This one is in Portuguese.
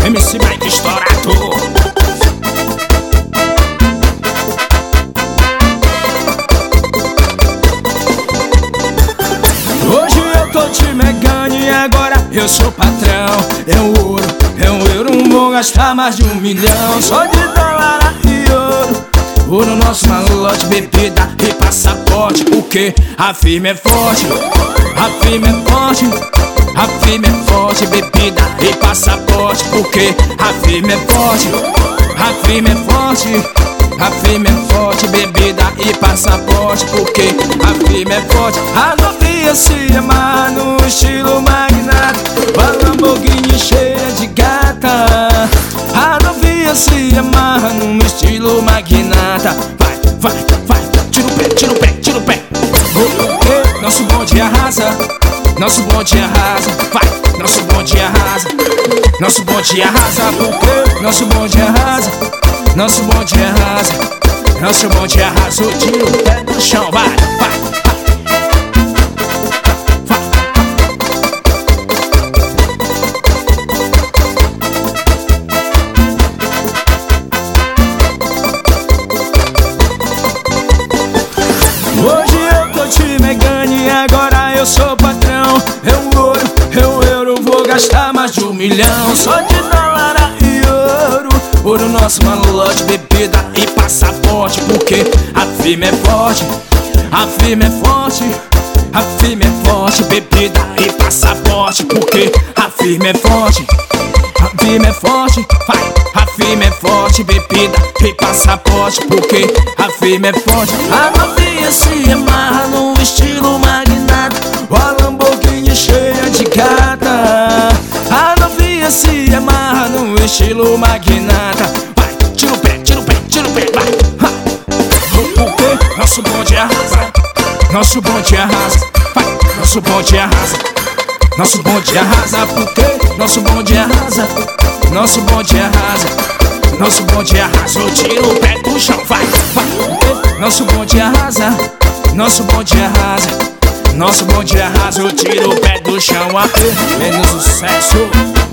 MC Mike estourado. Hoje eu tô te megando e agora eu sou patrão. É um euro, não vou gastar mais de 1 milhão. Só de dólar e ouro. Ouro, nosso malote, bebida e passaporte. Porque a firma é forte, a firma é forte, a firma é forte. Bebida e passaporte. Porque a firma é forte, a firma é forte, a firma é forte. Bebida e passaporte. Porque a firma é forte. A novinha se amarra no estilo magnata, a Lamborghini cheia de gata. A novinha se amarra no estilo magnata. Vai, vai, vai, tira o pé, tira o pé, tira o pé. Nosso bonde arrasa, nosso bonde arrasa. Vai, nosso bonde arrasa, nosso bonde arrasa. Porque nosso bonde arrasa, nosso bonde arrasa, nosso bonde arrasa. Tira o pé do chão, vai, vai. Hoje eu tô te megando e agora eu sou patrão. É um euro, vou gastar mais de 1 milhão. Só de dólar e ouro. Ouro, nosso malote, bebida e passaporte. Porque a firma é forte, a firma é forte, a firma é forte. Bebida e passaporte. Porque a firma é forte, a firma é forte. Vai, a firma é forte. Bebida e passaporte. Porque a firma é forte. A novinha se amarra no estilo magnata, a Lamborghini cheia de gata. A novinha se amarra no estilo magnata. Vai, tira o pé, tira o pé, tira o pé, vai. Porque nosso bonde arrasa, nosso bonde arrasa. Vai, nosso bonde arrasa, nosso bonde arrasa. Porque nosso bonde arrasa, nosso bonde arrasa, nosso bonde arrasa. Tira o pé do chão, vai, vai. Nosso bonde arrasa, nosso bonde arrasa, nosso bonde arrasa. Eu tiro o pé do chão, menos o sucesso.